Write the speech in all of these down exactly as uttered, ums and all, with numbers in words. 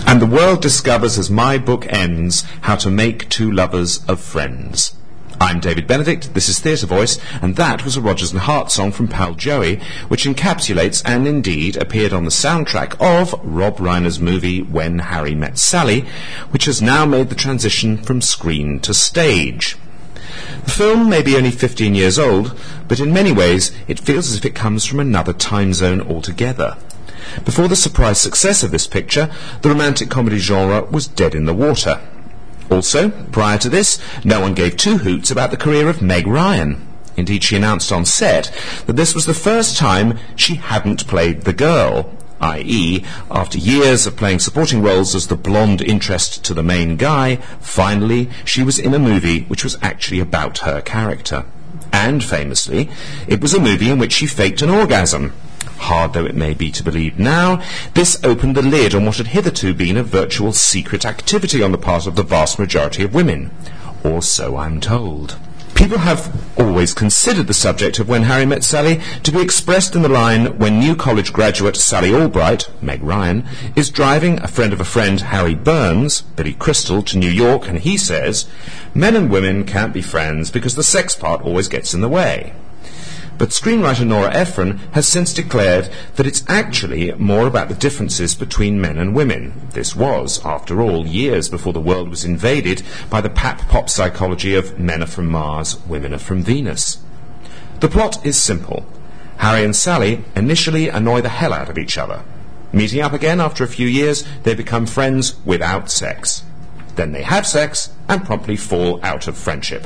and the world discovers as my book ends how to make two lovers of friends. I'm David Benedict, this is Theatre Voice, and that was a Rodgers and Hart song from Pal Joey, which encapsulates and indeed appeared on the soundtrack of Rob Reiner's movie When Harry Met Sally, which has now made the transition from screen to stage. The film may be only fifteen years old, but in many ways it feels as if it comes from another time zone altogether. Before the surprise success of this picture, the romantic comedy genre was dead in the water. Also, prior to this, no one gave two hoots about the career of Meg Ryan. Indeed, she announced on set that this was the first time she hadn't played the girl, that is, after years of playing supporting roles as the blonde interest to the main guy, finally she was in a movie which was actually about her character. And, famously, it was a movie in which she faked an orgasm. Hard though it may be to believe now, this opened the lid on what had hitherto been a virtual secret activity on the part of the vast majority of women. Or so I'm told. People have always considered the subject of When Harry Met Sally to be expressed in the line when new college graduate Sally Albright, Meg Ryan, is driving a friend of a friend, Harry Burns, Billy Crystal, to New York, and he says, men and women can't be friends because the sex part always gets in the way. But screenwriter Nora Ephron has since declared that it's actually more about the differences between men and women. This was, after all, years before the world was invaded by the pap-pop psychology of men are from Mars, women are from Venus. The plot is simple. Harry and Sally initially annoy the hell out of each other. Meeting up again after a few years, they become friends without sex. Then they have sex and promptly fall out of friendship.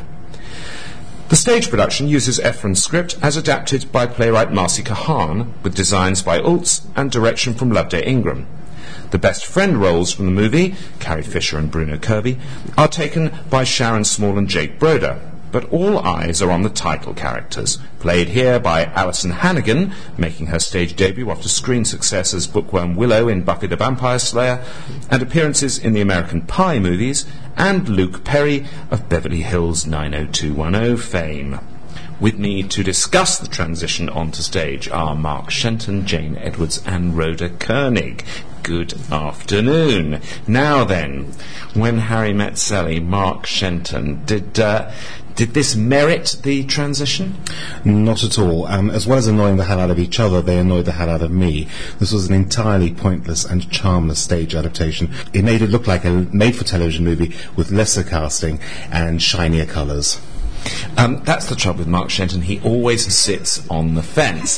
The stage production uses Ephron's script as adapted by playwright Marcy Kahan, with designs by Ultz and direction from Loveday Ingram. The best friend roles from the movie, Carrie Fisher and Bruno Kirby, are taken by Sharon Small and Jake Broder, but all eyes are on the title characters, played here by Alison Hannigan, making her stage debut after screen success as Bookworm Willow in Buffy the Vampire Slayer, and appearances in the American Pie movies, and Luke Perry of Beverly Hills nine oh two one oh fame. With me to discuss the transition onto stage are Mark Shenton, Jane Edwards and Rhoda Koenig. Good afternoon. Now then, When Harry Met Sally, Mark Shenton, did uh, did this merit the transition? Not at all. Um, as well as annoying the hell out of each other, they annoyed the hell out of me. This was an entirely pointless and charmless stage adaptation. It made it look like a made-for-television movie with lesser casting and shinier colours. Um, that's the trouble with Mark Shenton. He always sits on the fence.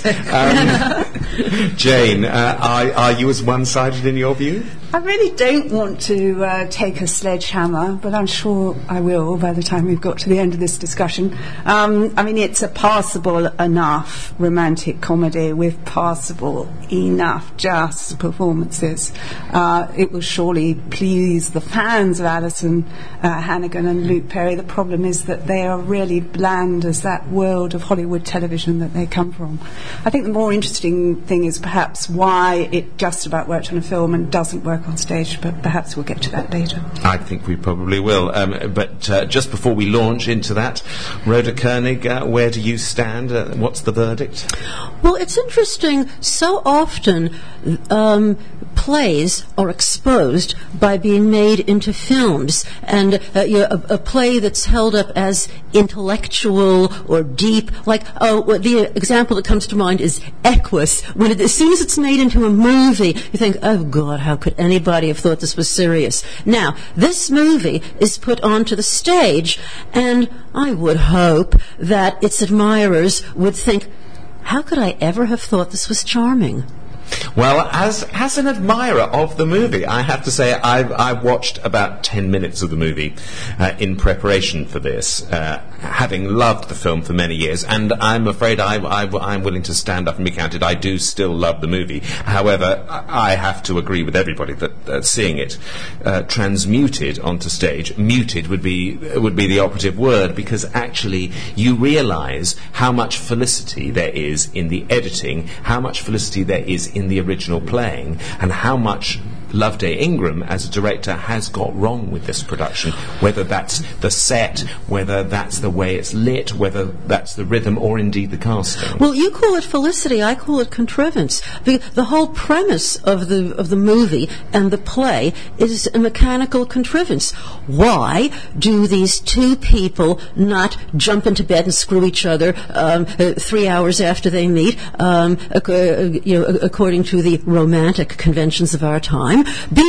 Um, Jane, uh, are, are you as one-sided in your view? I really don't want to uh, take a sledgehammer, but I'm sure I will by the time we've got to the end of this discussion. Um, I mean, it's a passable enough romantic comedy with passable enough just performances. Uh, it will surely please the fans of Alison uh, Hannigan and Luke Perry. The problem is that they are really bland as that world of Hollywood television that they come from. I think the more interesting thing is perhaps why it just about worked on a film and doesn't work on stage, but perhaps we'll get to that later. I think we probably will. Um, but uh, just before we launch into that, Rhoda Koenig, uh, where do you stand? Uh, what's the verdict? Well, it's interesting. So often um, plays are exposed by being made into films, and uh, you know, a, a play that's held up as intellectual or deep, like oh, the example that comes to mind is Equus. When it, as soon as it's made into a movie, you think, oh God, how could anybody have thought this was serious? Now, this movie is put onto the stage, and I would hope that its admirers would think, how could I ever have thought this was charming? Well, as as an admirer of the movie, I have to say I've, I've watched about ten minutes of the movie uh, in preparation for this, uh, having loved the film for many years, and I'm afraid I, I, I'm willing to stand up and be counted. I do still love the movie. However, I have to agree with everybody that uh, seeing it uh, transmuted onto stage, muted would be would be the operative word, because actually you realise how much felicity there is in the editing, how much felicity there is in the original playing, and how much Loveday Ingram, as a director, has got wrong with this production, whether that's the set, whether that's the way it's lit, whether that's the rhythm, or indeed the casting. Well, you call it felicity, I call it contrivance. The, the whole premise of the of the movie and the play is a mechanical contrivance. Why do these two people not jump into bed and screw each other um, uh, three hours after they meet, um, ac- you know, according to the romantic conventions of our time?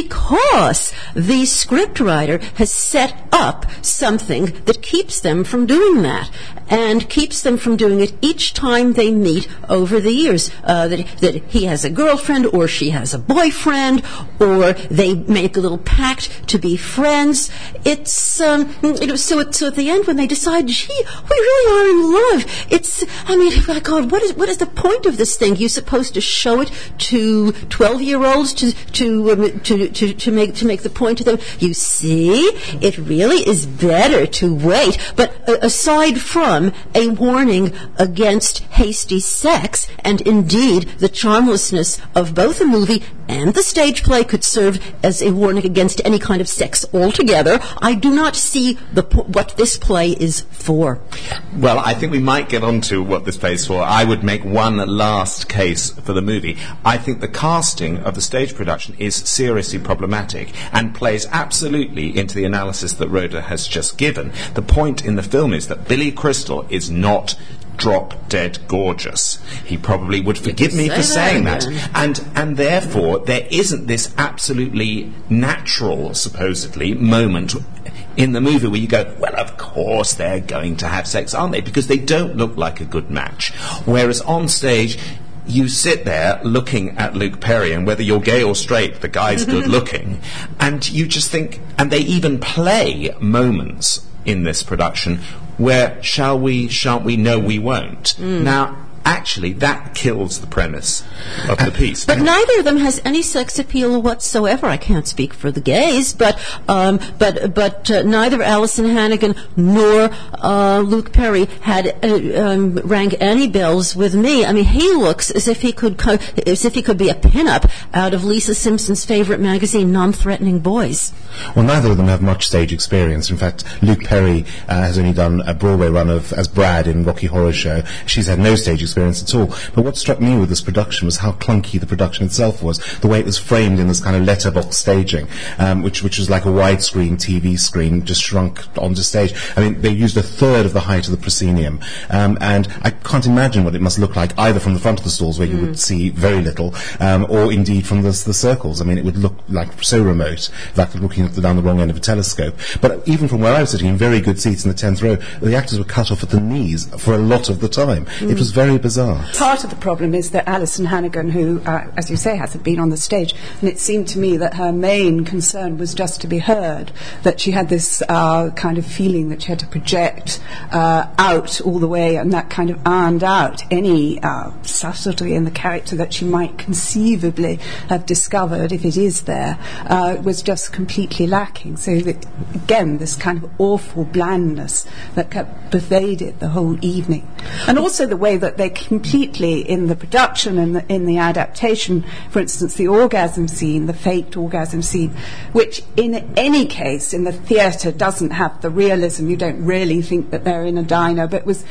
Because the scriptwriter has set up something that keeps them from doing that, and keeps them from doing it each time they meet over the years. Uh, that, that he has a girlfriend, or she has a boyfriend, or they make a little pact to be friends. It's um, you know, so. It, so at the end, when they decide, gee, we really are in love. It's. I mean, my God, what is what is the point of this thing? You're supposed to show it to twelve-year-olds to to, um, to to to make to make the point to them. You see, it really is better to wait. But uh, aside from a warning against hasty sex, and indeed the charmlessness of both the movie and the stage play could serve as a warning against any kind of sex altogether, I do not see the po- what this play is for. Well, I think we might get on to what this play is for. I would make one last case for the movie. I think the casting of the stage production is seriously problematic and plays absolutely into the analysis that Rhoda has just given. The point in the film is that Billy Crystal is not drop-dead gorgeous. He probably would forgive me for saying that. And and therefore, there isn't this absolutely natural, supposedly, moment in the movie where you go, well, of course they're going to have sex, aren't they? Because they don't look like a good match. Whereas on stage, you sit there looking at Luke Perry, and whether you're gay or straight, the guy's good looking, and you just think, and they even play moments in this production where shall we, shan't we, no we won't. Mm. Now, actually, that kills the premise of the piece. But neither of them has any sex appeal whatsoever. I can't speak for the gays, but um, but but uh, neither Alison Hannigan nor uh, Luke Perry had uh, um, rang any bells with me. I mean, he looks as if he could co- as if he could be a pinup out of Lisa Simpson's favorite magazine, Non-Threatening Boys. Well, neither of them have much stage experience. In fact, Luke Perry uh, has only done a Broadway run of as Brad in Rocky Horror Show. She's had no stage experience at all. But what struck me with this production was how clunky the production itself was. The way it was framed in this kind of letterbox staging, um, which which was like a widescreen T V screen just shrunk onto stage. I mean, they used a third of the height of the proscenium, um, and I can't imagine what it must look like either from the front of the stalls where mm. you would see very little, um, or indeed from the, the circles. I mean, it would look like so remote, like looking down the wrong end of a telescope. But even from where I was sitting in very good seats in the tenth row, the actors were cut off at the knees for a lot of the time. Mm. It was very bizarre. Part of the problem is that Alison Hannigan, who, uh, as you say, hasn't been on the stage, and it seemed to me that her main concern was just to be heard, that she had this uh, kind of feeling that she had to project uh, out all the way, and that kind of ironed out any uh, subtlety in the character that she might conceivably have discovered, if it is there, uh, was just completely lacking. So that, again, this kind of awful blandness that kept pervaded the whole evening. And also the way that they completely in the production and the, in the adaptation, for instance, the orgasm scene, the faked orgasm scene, which in any case in the theatre doesn't have the realism. You don't really think that they're in a diner, but was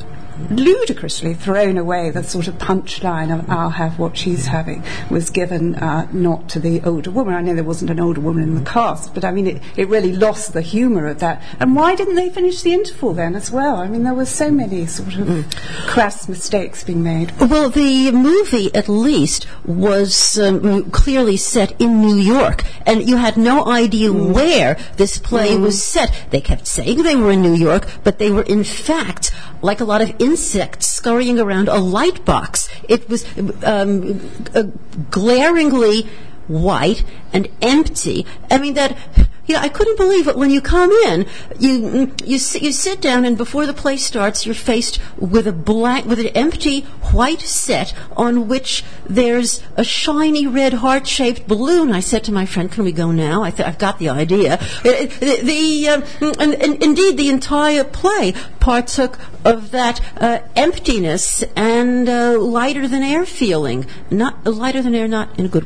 ludicrously thrown away. The sort of punchline of "I'll have what she's having" was given uh, not to the older woman. I know there wasn't an older woman in the cast, but I mean it, it really lost the humour of that. And why didn't they finish the interval then as well? I mean, there were so many sort of mm. crass mistakes being made. Well, the movie at least was um, clearly set in New York, and you had no idea mm. where this play mm. was set. They kept saying they were in New York, but they were in fact like a lot of insects scurrying around a light box. It was um, uh, glaringly white and empty. I mean, that, you know, I couldn't believe it. When you come in, you you sit, you sit down, and before the play starts, you're faced with a blank, with an empty white set on which there's a shiny red heart-shaped balloon. I said to my friend, "Can we go now? I th- I've got the idea." The, the uh, and, and indeed, the entire play partook of that uh, emptiness and uh, lighter than air feeling. Not uh, lighter than air, not in a good way.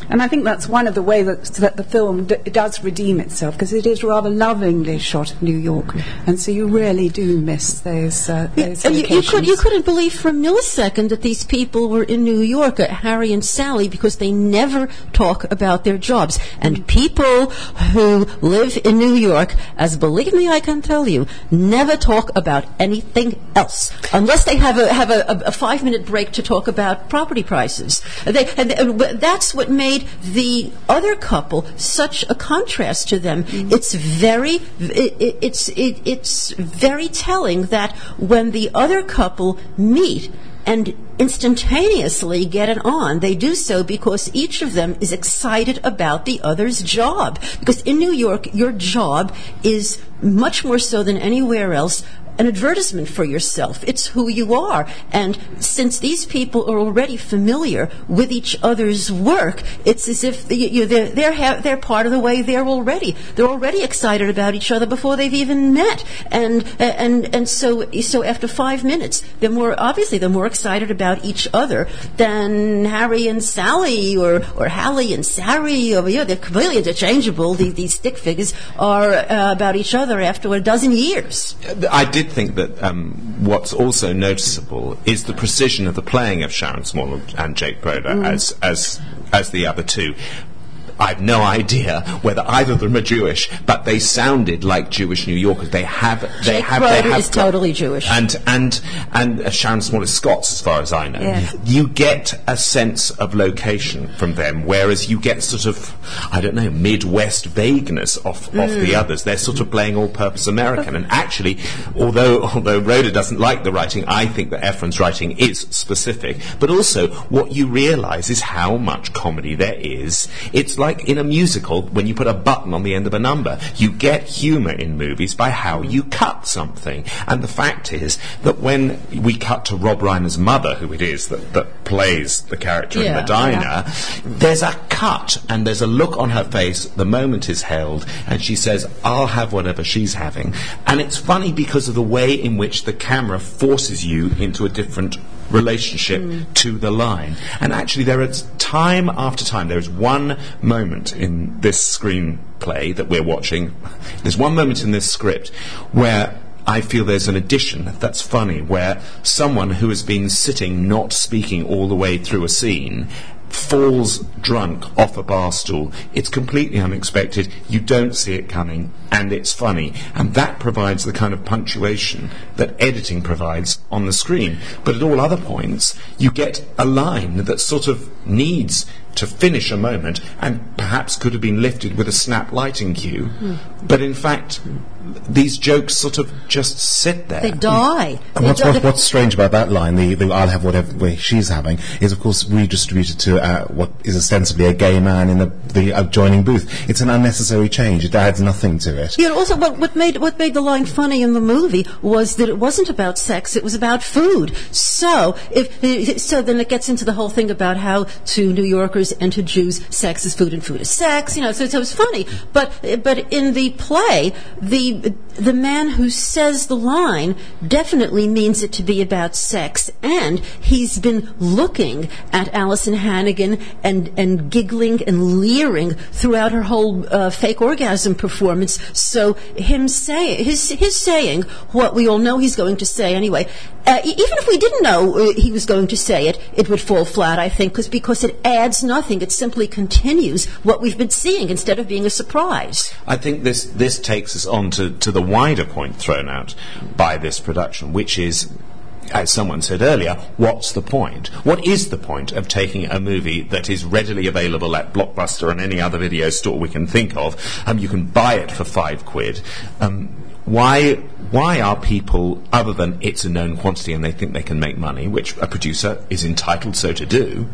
And I think that's one of the ways that, that the film d- does redeem itself, because it is rather lovingly shot in New York, and so you really do miss those, uh, those And you, you, locations. could, you couldn't believe for a millisecond that these people were in New York, uh, Harry and Sally, because they never talk about their jobs. And people who live in New York, as believe me, I can tell you, never talk about anything else, unless they have a have a, a, a five-minute break to talk about property prices. They, and, and that's what made the other couple such a contrast to them. Mm-hmm. It's very, it, it, it's it, it's very telling that when the other couple meet and instantaneously get it on, they do so because each of them is excited about the other's job. Because in New York, your job is much more so than anywhere else an advertisement for yourself. It's who you are. And since these people are already familiar with each other's work, it's as if you, you, they're, they're, ha- they're part of the way there already. They're already excited about each other before they've even met. And, and, and so, so after five minutes, they're more, obviously they're more excited about each other than Harry and Sally or, or Hallie and Sari. Or, you know, they're completely interchangeable. These, these stick figures are uh, about each other after a dozen years. I did think that um, what's also noticeable is the precision of the playing of Sharon Small and Jake Broder mm. as as as the other two. I've no idea whether either of them are Jewish, but they sounded like Jewish New Yorkers. They have, they Jake have, Broder they have is totally Jewish, and and and uh, Sharon Small is Scots, as far as I know. Yeah. You get a sense of location from them, whereas you get sort of, I don't know, Midwest vagueness off mm. off the others. They're sort of playing all-purpose American, and actually, although although Rhoda doesn't like the writing, I think that Ephron's writing is specific. But also, what you realise is how much comedy there is. It's like Like in a musical, when you put a button on the end of a number, you get humour in movies by how you cut something. And the fact is that when we cut to Rob Reiner's mother, who it is that, that plays the character yeah, in the diner, yeah. there's a cut and there's a look on her face, the moment is held, and she says, I'll have whatever she's having. And it's funny because of the way in which the camera forces you into a different relationship mm. to the line. And actually there is time after time, there is one moment in this screenplay that we're watching, there's one moment in this script where I feel there's an addition that's funny, where someone who has been sitting not speaking all the way through a scene falls drunk off a bar stool. It's completely unexpected, you don't see it coming, and it's funny, and that provides the kind of punctuation that editing provides on the screen. But at all other points you get a line that sort of needs to finish a moment and perhaps could have been lifted with a snap lighting cue, mm. but in fact these jokes sort of just sit there. They die. And they what's, die. what, what's strange about that line, the, the I'll have whatever she's having, is of course redistributed to uh, what is ostensibly a gay man in the, the adjoining booth. It's an unnecessary change. It adds nothing to it. Yeah, also what, what made what made the line funny in the movie was that it wasn't about sex; it was about food. So, if so, then it gets into the whole thing about how to New Yorkers and to Jews, sex is food and food is sex. You know, so, so it was funny. But but in the play, the the man who says the line definitely means it to be about sex, and he's been looking at Alison Hannigan and and giggling and leering throughout her whole uh, fake orgasm performance. So him say his his saying what we all know he's going to say anyway. Uh, e- even if we didn't know uh, he was going to say it, it would fall flat, I think, cause, because it adds nothing. It simply continues what we've been seeing instead of being a surprise. I think this this takes us on to, to the wider point thrown out by this production, which is, as someone said earlier, what's the point? What is the point of taking a movie that is readily available at Blockbuster and any other video store we can think of? Um, you can buy it for five quid. Um, why why are people, other than it's a known quantity and they think they can make money, which a producer is entitled so to do,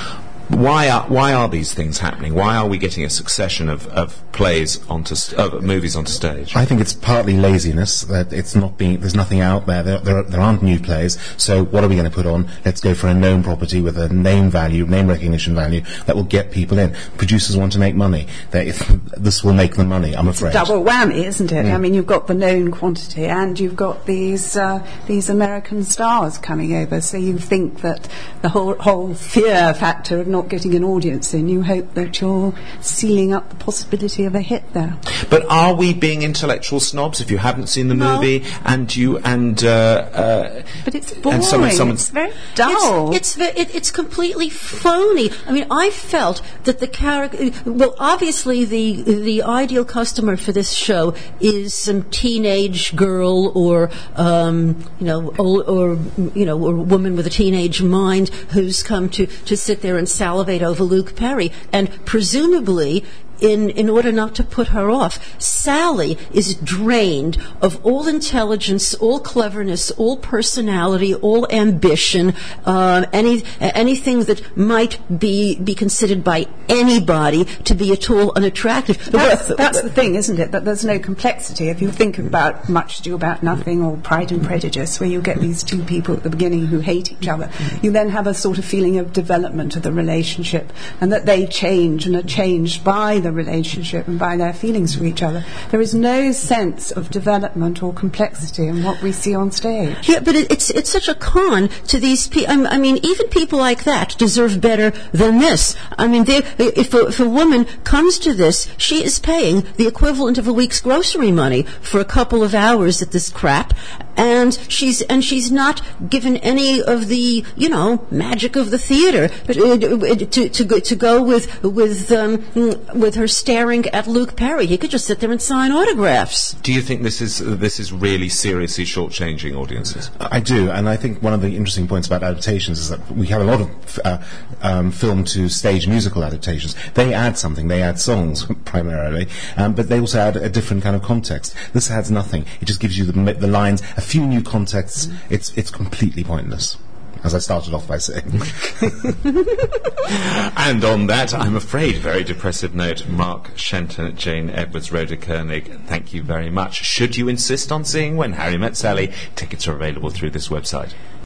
Why are why are these things happening? Why are we getting a succession of, of plays onto st- uh, movies onto stage? I think it's partly laziness, that it's not being, there's nothing out there. There, there, there aren't new plays. So what are we going to put on? Let's go for a known property with a name value, name recognition value that will get people in. Producers want to make money. They, if, this will make them money, I'm afraid. Double whammy, isn't it? Mm. I mean, you've got the known quantity and you've got these uh, these American stars coming over. So you think that the whole whole fear factor of not getting an audience in, you hope that you're sealing up the possibility of a hit there. But are we being intellectual snobs if you haven't seen the No. movie and you and uh, uh, But it's boring. and someone, someone It's very dull. It's it's, ve- it, it's completely phony. I mean, I felt that the character. Well, obviously, the the ideal customer for this show is some teenage girl, or um, you know, or, or you know, or a woman with a teenage mind who's come to to sit there and salivate over Luke Perry, and presumably. In, in order not to put her off, Sally is drained of all intelligence, all cleverness, all personality, all ambition, um, any anything that might be be considered by anybody to be at all unattractive. That's, that's the thing, isn't it? That there's no complexity. If you think about Much Ado About Nothing or Pride and Prejudice, where you get these two people at the beginning who hate each other, you then have a sort of feeling of development of the relationship, and that they change and are changed by the relationship and by their feelings for each other. There is no sense of development or complexity in what we see on stage. Yeah, but it, it's it's such a con to these people. I mean, even people like that deserve better than this. I mean, they- if a, if a woman comes to this, she is paying the equivalent of a week's grocery money for a couple of hours at this crap, and she's and she's not given any of the you know magic of the theater to to, to, go, to go with with um, with her staring at Luke Perry. He could just sit there and sign autographs. Do you think this is uh, this is really seriously shortchanging audiences? I do, and I think one of the interesting points about adaptations is that we have a lot of uh, um, film to stage musical adaptations. They add something, they add songs primarily, um, but they also add a different kind of context. This adds nothing. It just gives you the, the lines, a few new contexts. Mm. It's it's completely pointless, as I started off by saying. And on that, I'm afraid, very depressive note, Mark Shenton, Jane Edwards, Rhoda Koenig, thank you very much. Should you insist on seeing When Harry Met Sally, tickets are available through this website.